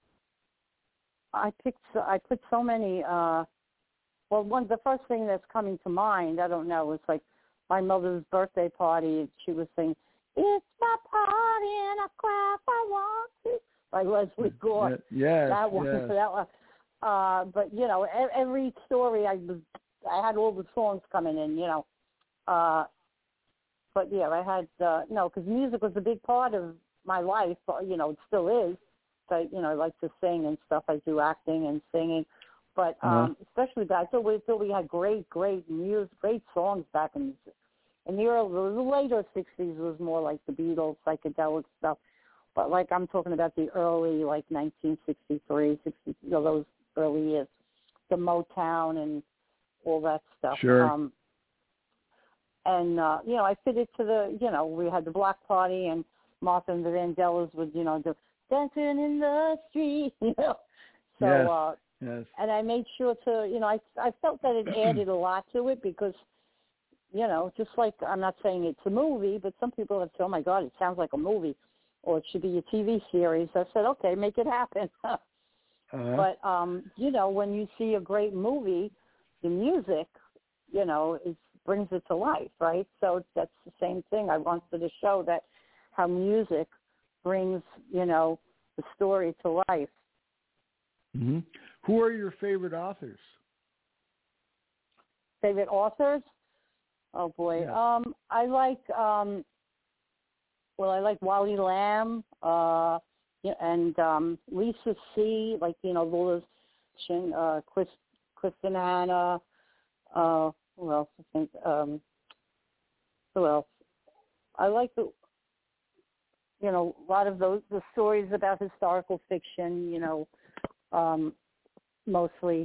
I picked, I put so many, uh, well, one, the first thing that's coming to mind, I don't know, it's like my mother's birthday party, and she was singing, it's my party and I cry if I want to, by Leslie Gore. Yes, that one, yes. that one. Uh, but, you know, every story, I was, I had all the songs coming in, you know. Uh, but, yeah, I had, uh, no, because music was a big part of my life, you know, it still is. I, you know, I like to sing and stuff. I do acting and singing. But um, uh-huh. especially back, I thought we, thought we had great, great music, great songs back in, in the early, the later sixties was more like the Beatles, psychedelic stuff. But, like, I'm talking about the early, like, nineteen sixty-three, sixty, you know, those early years, the Motown and all that stuff. Sure. Um, and, uh, you know, I fit it to the, you know, we had the block party, and Martha and the Vandellas would, you know, do dancing in the street, you know. So, yes. uh, yes. and I made sure to, you know, I, I felt that it added a lot to it because, you know, just like, I'm not saying it's a movie, but some people have said, oh, my God, it sounds like a movie. Or it should be a T V series. I said, okay, make it happen. uh-huh. But, um, you know, when you see a great movie, the music, you know, it brings it to life, right? So that's the same thing. I wanted to show that how music brings, you know, the story to life. Mm-hmm. Who are your favorite authors? Favorite authors? Oh, boy. Yes. Um, I like... Um, Well, I like Wally Lamb uh, and um, Lisa C. Like you know, Lula's, uh, Chris, Kristen Hanna. Uh, who else? I think. Um, who else? I like the, you know, a lot of those the stories about historical fiction. You know, um, mostly.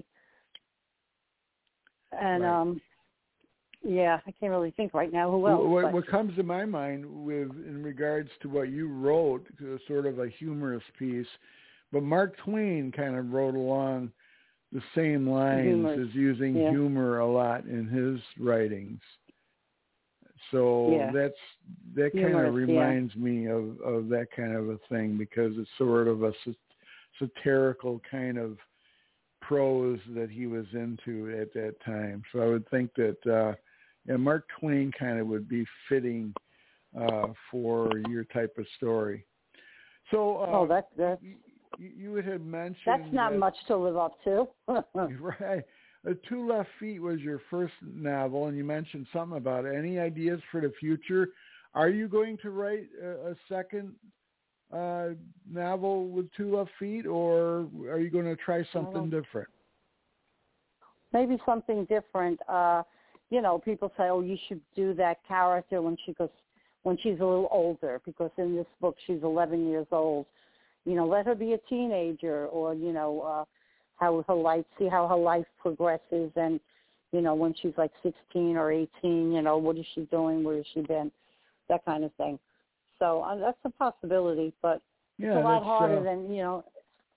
And right. um, yeah, I can't really think right now who else. What, but. what comes to my mind with in regards to what you wrote, sort of a humorous piece, but Mark Twain kind of wrote along the same lines Humorous. as using yeah. humor a lot in his writings. So yeah. that's that kind Humorous, of reminds yeah. me of, of that kind of a thing because it's sort of a satirical kind of prose that he was into at that time. So I would think that uh, yeah, Mark Twain kind of would be fitting uh, for your type of story. So uh, oh, that's that's you, you had mentioned that's not that, much to live up to. right. Uh, Two Left Feet was your first novel, and you mentioned something about it. Any ideas for the future? Are you going to write a, a second uh, novel with Two Left Feet, or are you going to try something different? Maybe something different. Uh, you know, people say, "Oh, you should do that character when she goes when she's a little older," because in this book she's eleven years old. You know, let her be a teenager, or you know, uh, how her life, see how her life progresses, and you know, when she's like sixteen or eighteen, you know, what is she doing? Where has she been? That kind of thing. So uh, that's a possibility, but yeah, it's a lot harder uh, than you know.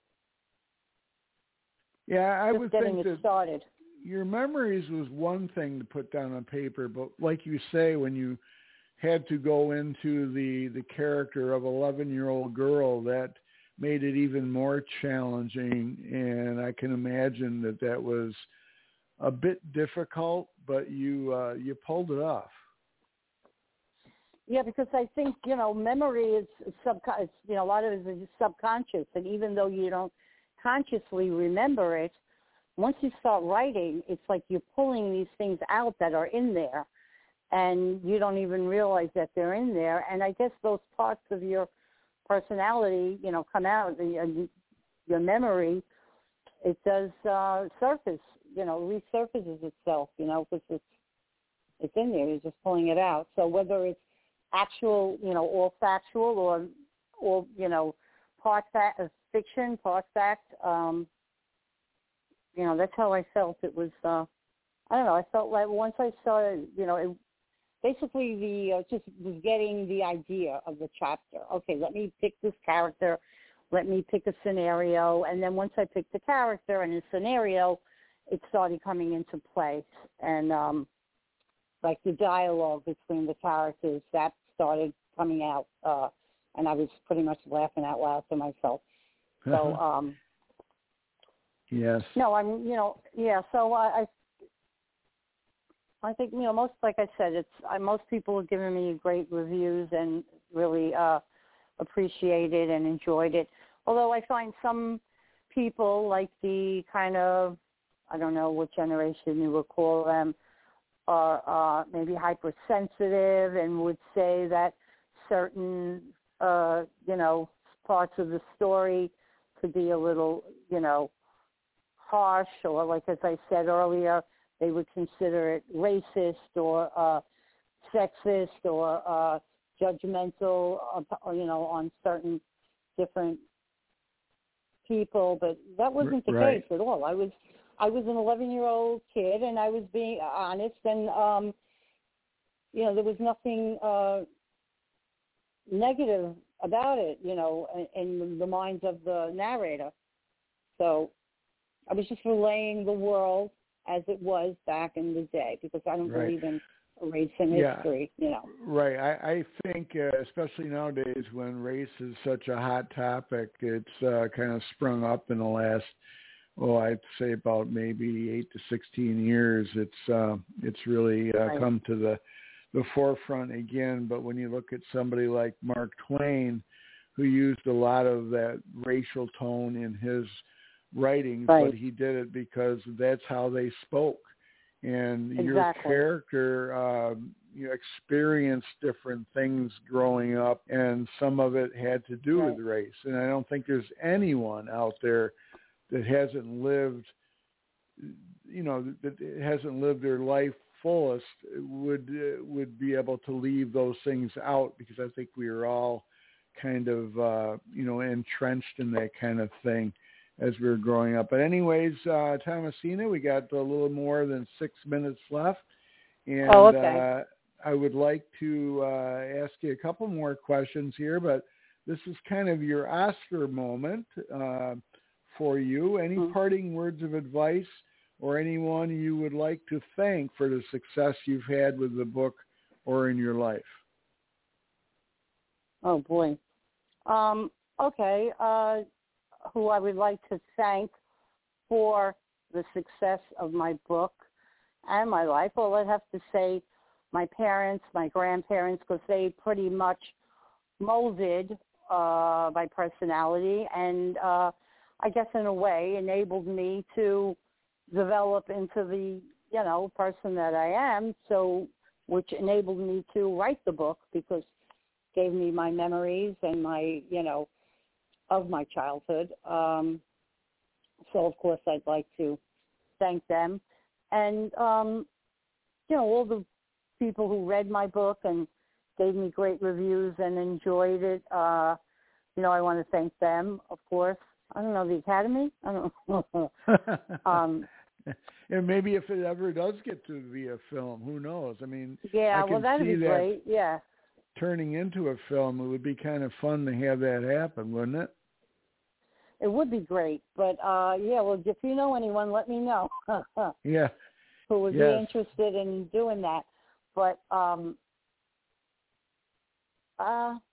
Yeah, I just would getting think it that started. Your memories was one thing to put down on paper, but like you say, when you had to go into the the character of an eleven-year-old girl, that made it even more challenging. And I can imagine that that was a bit difficult, but you uh, you pulled it off. Yeah, because I think, you know, memory is subconscious. You know, a lot of it is subconscious, and even though you don't consciously remember it, once you start writing, it's like you're pulling these things out that are in there, and you don't even realize that they're in there. And I guess those parts of your personality, you know, come out, and your memory, it does uh, surface, you know, resurfaces itself, you know, because it's, it's in there. You're just pulling it out. So whether it's actual, you know, all factual or, or you know, part fact, fiction, part fact, um, you know, that's how I felt. It was, uh, I don't know, I felt like once I started, you know, it, basically the, uh, just was getting the idea of the chapter. Okay, let me pick this character, let me pick a scenario, and then once I picked the character and the scenario, it started coming into play. And, um, like the dialogue between the characters, that started coming out, uh, and I was pretty much laughing out loud to myself. So, um, yes. No, I'm, you know, yeah. So I, I, I think, you know, most, like I said, it's I, most people have given me great reviews and really uh, appreciated and enjoyed it. Although I find some people, like the kind of, I don't know what generation you would call them, are uh, maybe hypersensitive and would say that certain, uh, you know, parts of the story could be a little, you know, harsh, or like as I said earlier, they would consider it racist or uh, sexist or uh, judgmental, uh, you know, on certain different people. But that wasn't the right. case at all. I was I was an eleven-year-old kid, and I was being honest, and um, you know, there was nothing uh, negative about it, you know, in, in the minds of the narrator. So I was just relaying the world as it was back in the day, because I don't right. believe in race and yeah. history, you know. Right. I, I think, uh, especially nowadays when race is such a hot topic, it's uh, kind of sprung up in the last, oh, I'd say about maybe eight to sixteen years. It's uh, it's really uh, right. come to the the forefront again. But when you look at somebody like Mark Twain, who used a lot of that racial tone in his writings, right. but he did it because that's how they spoke. And exactly. your character, um, you experienced different things growing up, and some of it had to do right. with race. And I don't think there's anyone out there that hasn't lived, you know, that hasn't lived their life fullest would uh, would be able to leave those things out, because I think we are all kind of, uh, you know, entrenched in that kind of thing as we were growing up. But anyways, uh, Thomasina, we got a little more than six minutes left. And oh, okay. uh, I would like to uh, ask you a couple more questions here, but this is kind of your Oscar moment uh, for you. Any mm-hmm. parting words of advice or anyone you would like to thank for the success you've had with the book or in your life? Oh, boy. Um, okay. Uh, who I would like to thank for the success of my book and my life. Well, I'd have to say my parents, my grandparents, because they pretty much molded uh, my personality and uh, I guess in a way enabled me to develop into the, you know, person that I am, so which enabled me to write the book, because it gave me my memories and my, you know, of my childhood. Um, so, of course, I'd like to thank them. And, um, you know, all the people who read my book and gave me great reviews and enjoyed it, uh, you know, I want to thank them, of course. I don't know, the Academy? I don't know. um, and maybe if it ever does get to be a film, who knows? I mean, yeah, I can well, that'd see be that great, yeah. turning into a film. It would be kind of fun to have that happen, wouldn't it? It would be great, but uh, yeah. Well, if you know anyone, let me know. yeah, who would yes. be interested in doing that? But um, uh,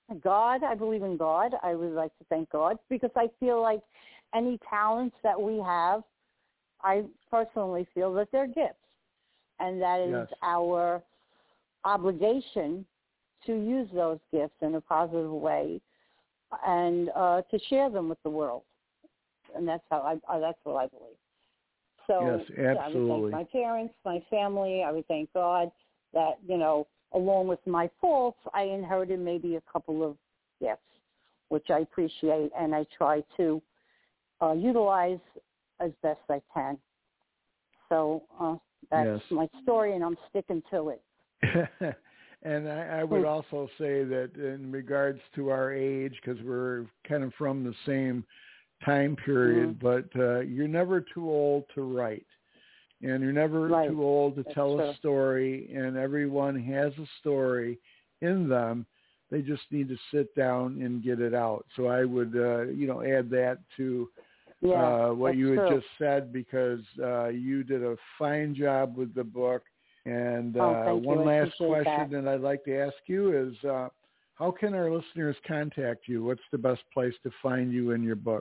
God, I believe in God. I would like to thank God because I feel like any talents that we have, I personally feel that they're gifts, and that is yes. our obligation to use those gifts in a positive way and uh, to share them with the world. And that's how I, uh, that's what I believe. So yes, yeah, absolutely. I would thank my parents, my family. I would thank God that, you know, along with my faults, I inherited maybe a couple of gifts, which I appreciate, and I try to uh, utilize as best I can. So uh, that's yes. my story, and I'm sticking to it. And I, I would also say that in regards to our age, because we're kind of from the same time period, mm-hmm. but uh, you're never too old to write. And you're never right. too old to That's tell true. a story, and everyone has a story in them. They just need to sit down and get it out. So I would, uh, you know, add that to yeah, uh, what you had true. just said, because uh, you did a fine job with the book. And uh, oh, one last question that. that I'd like to ask you is, uh, how can our listeners contact you? What's the best place to find you in your book?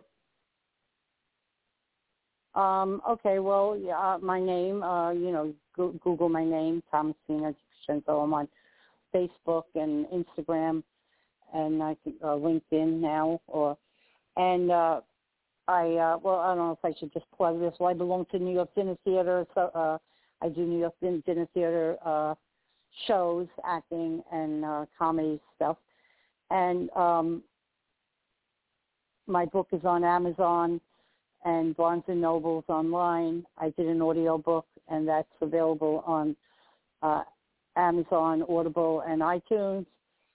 Um, okay, well, uh, my name, uh, you know, go- Google my name, Thomasina DiCrescenzo. I'm on Facebook and Instagram, and I think uh, LinkedIn now. Or, and uh, I, uh, well, I don't know if I should just plug this. Well, I belong to New York Dinner Theater, so uh, I do New York Dinner Theater uh, shows, acting, and uh, comedy stuff. And um, my book is on Amazon and Barnes and Noble's online. I did an audio book, and that's available on uh, Amazon, Audible, and iTunes.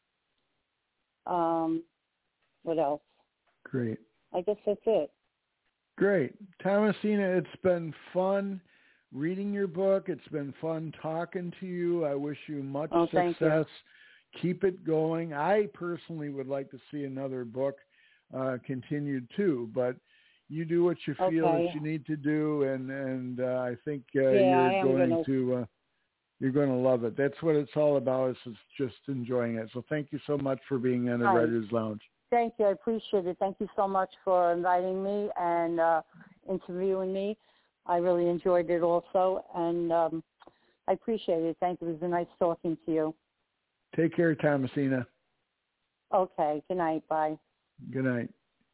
Um, what else? Great. I guess that's it. Great. Thomasina, it's been fun reading your book. It's been fun talking to you. I wish you much oh, success. You. Keep it going. I personally would like to see another book uh, continued too, but you do what you feel okay. that you need to do, and and uh, I think uh, yeah, you're going gonna... to uh, you're going to love it. That's what it's all about. Is just enjoying it. So thank you so much for being on the Hi. Writers Lounge. Thank you. I appreciate it. Thank you so much for inviting me and uh, interviewing me. I really enjoyed it also, and um, I appreciate it. Thank you. It was nice talking to you. Take care, Thomasina. Okay. Good night. Bye. Good night.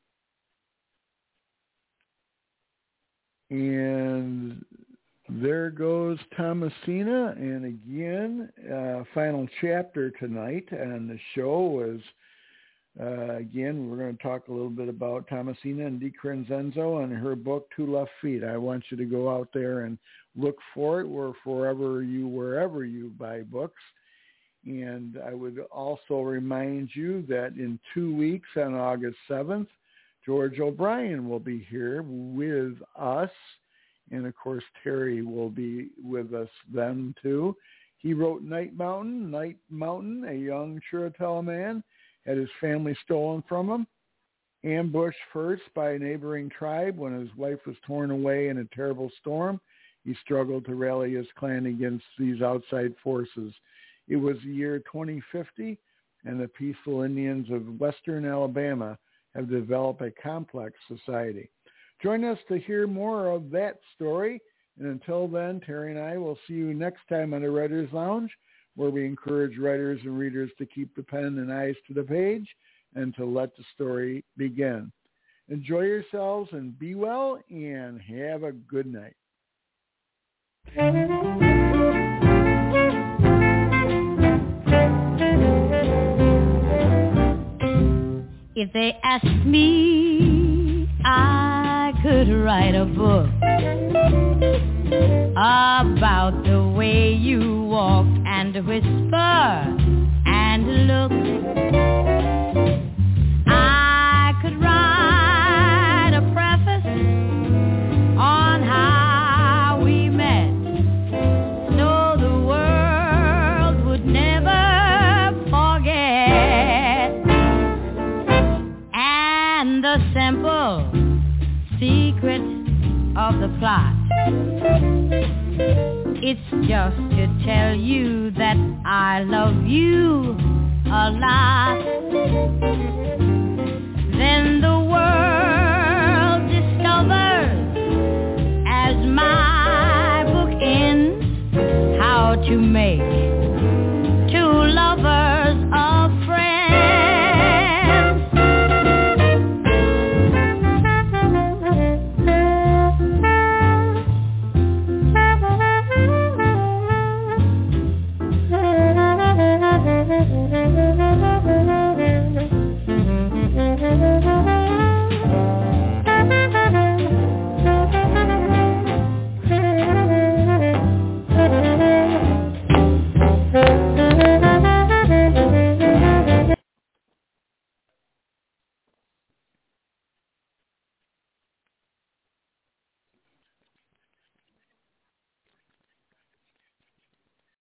And there goes Thomasina. And again, uh, final chapter tonight on the show is, uh, again, we're going to talk a little bit about Thomasina and DiCrescenzo and her book, Two Left Feet. I want you to go out there and look for it or forever you, wherever you buy books. And I would also remind you that in two weeks on August seventh, George O'Brien will be here with us. And, of course, Terry will be with us then, too. He wrote Night Mountain. Night Mountain, a young Chiricahua man, had his family stolen from him, ambushed first by a neighboring tribe when his wife was torn away in a terrible storm. He struggled to rally his clan against these outside forces. It was the year twenty fifty, and the peaceful Indians of western Alabama have developed a complex society. Join us to hear more of that story. And until then, Terry and I will see you next time on the Writers Lounge, where we encourage writers and readers to keep the pen and eyes to the page and to let the story begin. Enjoy yourselves and be well, and have a good night. If they asked me, I could write a book about the way you walk and whisper and look. I could write a preface on how we met, so the world would never forget. And the simple secret of the plot, it's just to tell you that I love you a lot. Then the world discovers, as my book ends, how to make